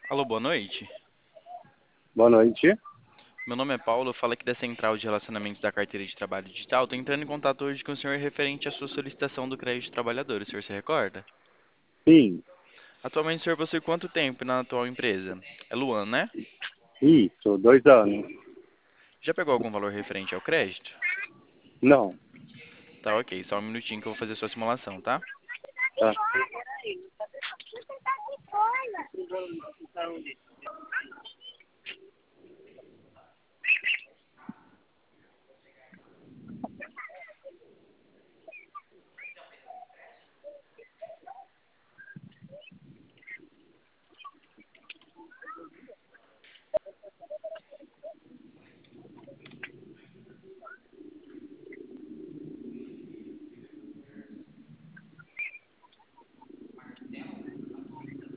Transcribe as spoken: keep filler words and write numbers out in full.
Alô, boa noite. Boa noite. Meu nome é Paulo, eu falo aqui da Central de Relacionamentos da Carteira de Trabalho Digital. Estou entrando em contato hoje com o senhor referente à sua solicitação do crédito de trabalhador. O senhor se recorda? Sim, Atualmente o senhor possui quanto tempo na atual empresa? É Luan, né? isso, dois anos. Já pegou algum valor referente ao crédito? Não, Tá, ok. Só um minutinho que eu vou fazer a sua simulação, tá? tá.